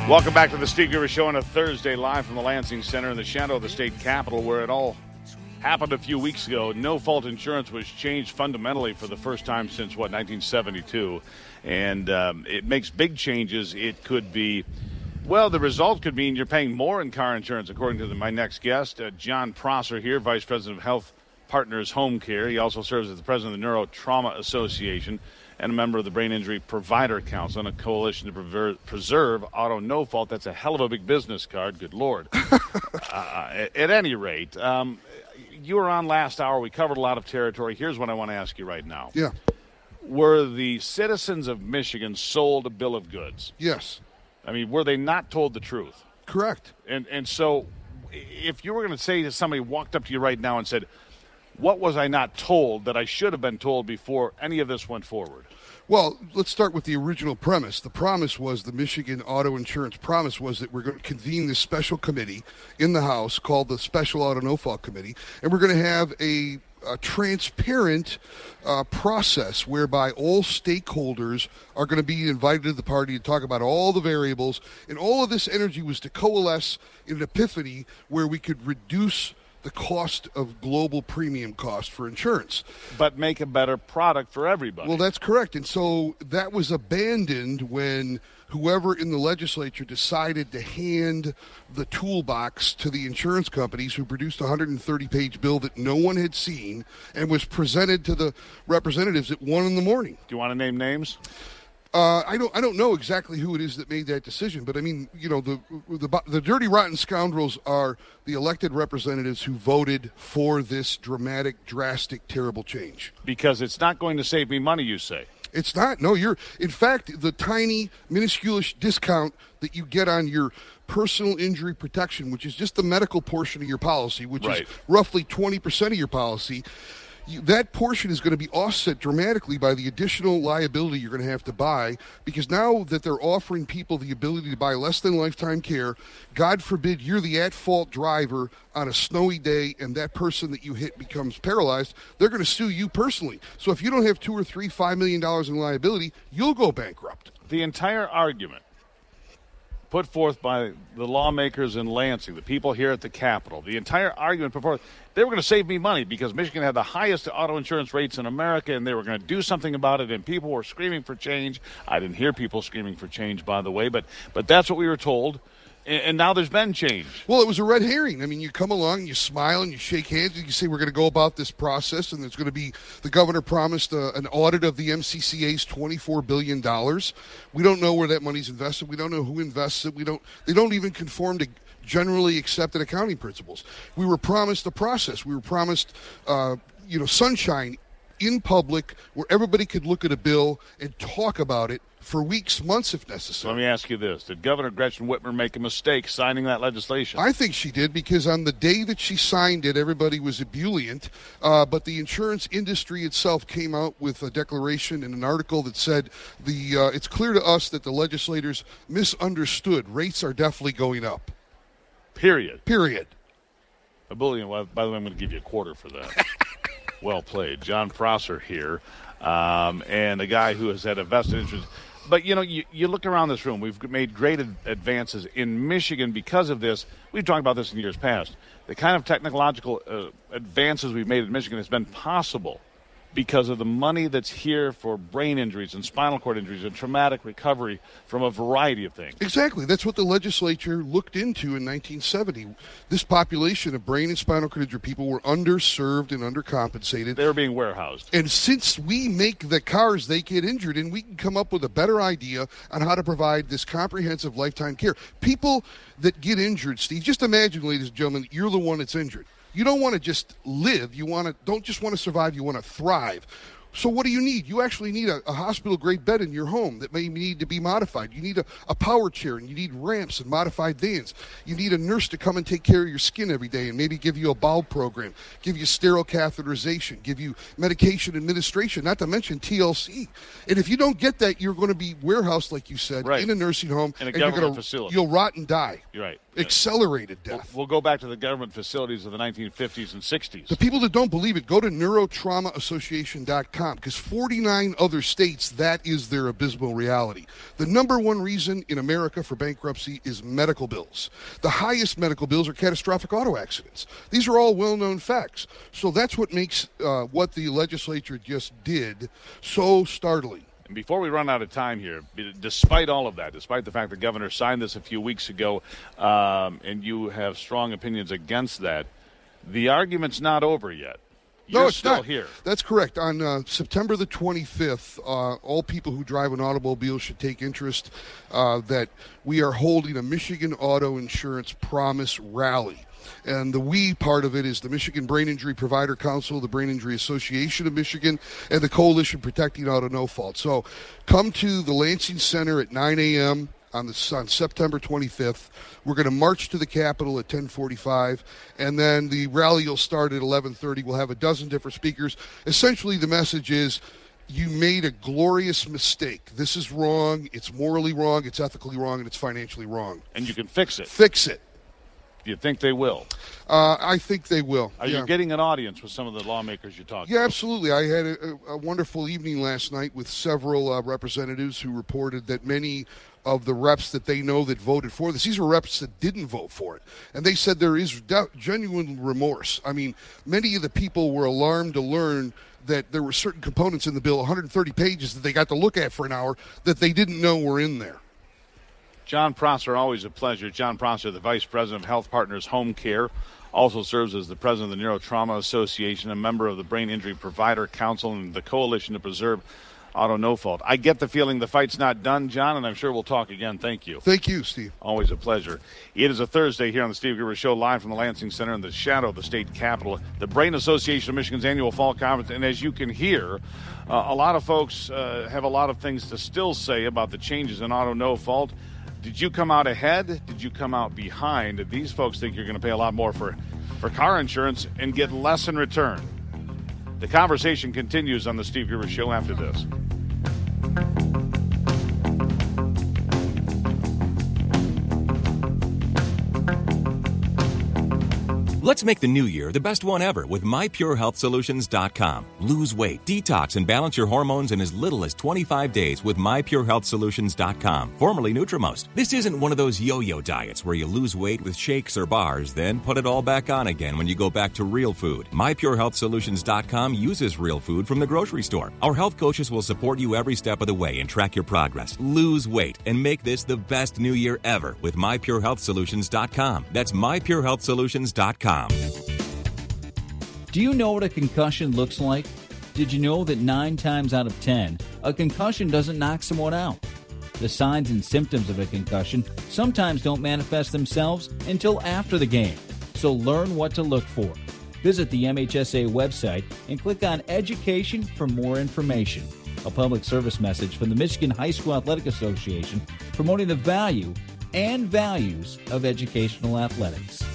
Welcome back to the Steve Gruber Show on a Thursday, live from the Lansing Center in the shadow of the state capitol, where it all happened a few weeks ago. No-fault insurance was changed fundamentally for the first time since, 1972. And it makes big changes. It could be, well, the result could mean you're paying more in car insurance, according to my next guest, John Prosser here, Vice President of Health Partners Home Care. He also serves as the President of the Neurotrauma Association and a member of the Brain Injury Provider Council and a coalition to preserve auto no fault. That's a hell of a big business card. Good Lord. At any rate, you were on last hour. We covered a lot of territory. Here's what I want to ask you right now. Yeah. Were the citizens of Michigan sold a bill of goods? Yes. I mean, were they not told the truth? Correct. And so if you were going to say to somebody walked up to you right now and said, what was I not told that I should have been told before any of this went forward? Well, let's start with the original premise. The promise was, the Michigan Auto Insurance promise was that we're going to convene this special committee in the House called the Special Auto No Fault Committee, and we're going to have a transparent process whereby all stakeholders are going to be invited to the party to talk about all the variables, and all of this energy was to coalesce in an epiphany where we could reduce the cost of global premium cost for insurance. But make a better product for everybody. Well, that's correct. And so that was abandoned when whoever in the legislature decided to hand the toolbox to the insurance companies, who produced a 130-page bill that no one had seen and was presented to the representatives at 1 a.m. Do you want to name names? I don't know exactly who it is that made that decision, but I mean, you know, the dirty, rotten scoundrels are the elected representatives who voted for this dramatic, drastic, terrible change. Because it's not going to save me money, you say? It's not. No, in fact, the tiny, minuscule discount that you get on your personal injury protection, which is just the medical portion of your policy, which is roughly 20% of your policy, that portion is going to be offset dramatically by the additional liability you're going to have to buy, because now that they're offering people the ability to buy less than lifetime care, God forbid you're the at-fault driver on a snowy day and that person that you hit becomes paralyzed, they're going to sue you personally. So if you don't have $2 or $3, $5 million in liability, you'll go bankrupt. The entire argument put forth by the lawmakers in Lansing, the people here at the Capitol, the entire argument put forth, they were going to save me money because Michigan had the highest auto insurance rates in America, and they were going to do something about it, and people were screaming for change. I didn't hear people screaming for change, by the way, but that's what we were told. And now there's been change. Well, it was a red herring. I mean, you come along, and you smile, and you shake hands, and you say, we're going to go about this process, and there's going to be, the governor promised an audit of the MCCA's $24 billion. We don't know where that money's invested. We don't know who invests it. They don't even conform to generally accepted accounting principles. We were promised a process. We were promised, sunshine in public where everybody could look at a bill and talk about it for weeks, months if necessary. Let me ask you this. Did Governor Gretchen Whitmer make a mistake signing that legislation? I think she did, because on the day that she signed it, everybody was ebullient, but the insurance industry itself came out with a declaration and an article that said it's clear to us that the legislators misunderstood. Rates are definitely going up. Period. A bullion. Well, by the way, I'm going to give you a quarter for that. Well played. John Prosser here, and a guy who has had a vested interest. But, you look around this room. We've made great advances in Michigan because of this. We've talked about this in years past. The kind of technological advances we've made in Michigan has been possible because of the money that's here for brain injuries and spinal cord injuries and traumatic recovery from a variety of things. Exactly. That's what the legislature looked into in 1970. This population of brain and spinal cord injury people were underserved and undercompensated. They were being warehoused. And since we make the cars they get injured in, we can come up with a better idea on how to provide this comprehensive lifetime care. People that get injured, Steve, just imagine, ladies and gentlemen, that you're the one that's injured. You don't want to just live. Don't just want to survive. You want to thrive. So what do you need? You actually need a hospital-grade bed in your home that may need to be modified. You need a power chair, and you need ramps and modified vans. You need a nurse to come and take care of your skin every day and maybe give you a bowel program, give you sterile catheterization, give you medication administration, not to mention TLC. And if you don't get that, you're going to be warehoused, like you said, in a nursing home. In a government facility. You'll rot and die. You're right. accelerated death. We'll go back to the government facilities of the 1950s and 60s. The people that don't believe it, go to neurotraumaassociation.com, because 49 other states, that is their abysmal reality. The number one reason in America for bankruptcy is medical bills. The highest medical bills are catastrophic auto accidents. These are all well-known facts. So that's what makes what the legislature just did so startling. And before we run out of time here, despite all of that, despite the fact the governor signed this a few weeks ago, and you have strong opinions against that, the argument's not over yet. You're No, it's still not. Here. That's correct. On September the 25th, all people who drive an automobile should take interest that we are holding a Michigan Auto Insurance Promise Rally. And the we part of it is the Michigan Brain Injury Provider Council, the Brain Injury Association of Michigan, and the Coalition Protecting Auto No Fault. So come to the Lansing Center at 9 a.m. on September 25th. We're going to march to the Capitol at 10:45, and then the rally will start at 11:30. We'll have a dozen different speakers. Essentially, the message is, you made a glorious mistake. This is wrong. It's morally wrong. It's ethically wrong. And it's financially wrong. And you can fix it. Fix it. Do you think they will? I think they will. Are you getting an audience with some of the lawmakers you're talking Yeah, to? absolutely. I had a wonderful evening last night with several representatives who reported that many of the reps that they know that voted for this, these were reps that didn't vote for it. And they said there is genuine remorse. I mean, many of the people were alarmed to learn that there were certain components in the bill, 130 pages, that they got to look at for an hour that they didn't know were in there. John Prosser, always a pleasure. John Prosser, the Vice President of Health Partners Home Care, also serves as the President of the Neurotrauma Association, a member of the Brain Injury Provider Council and the Coalition to Preserve Auto No Fault. I get the feeling the fight's not done, John, and I'm sure we'll talk again. Thank you. Thank you, Steve. Always a pleasure. It is a Thursday here on the Steve Gruber Show, live from the Lansing Center in the shadow of the state capitol, the Brain Association of Michigan's annual fall conference. And as you can hear, a lot of folks have a lot of things to still say about the changes in Auto No Fault. Did you come out ahead? Did you come out behind? These folks think you're going to pay a lot more for car insurance and get less in return. The conversation continues on the Steve Gruber Show after this. Let's make the new year the best one ever with MyPureHealthSolutions.com. Lose weight, detox, and balance your hormones in as little as 25 days with MyPureHealthSolutions.com, formerly Nutrimost. This isn't one of those yo-yo diets where you lose weight with shakes or bars, then put it all back on again when you go back to real food. MyPureHealthSolutions.com uses real food from the grocery store. Our health coaches will support you every step of the way and track your progress. Lose weight and make this the best new year ever with MyPureHealthSolutions.com. That's MyPureHealthSolutions.com. Do you know what a concussion looks like? Did you know that 9 times out of 10, a concussion doesn't knock someone out? The signs and symptoms of a concussion sometimes don't manifest themselves until after the game, so learn what to look for. Visit the MHSA website and click on Education for more information. A public service message from the Michigan High School Athletic Association promoting the value and values of educational athletics.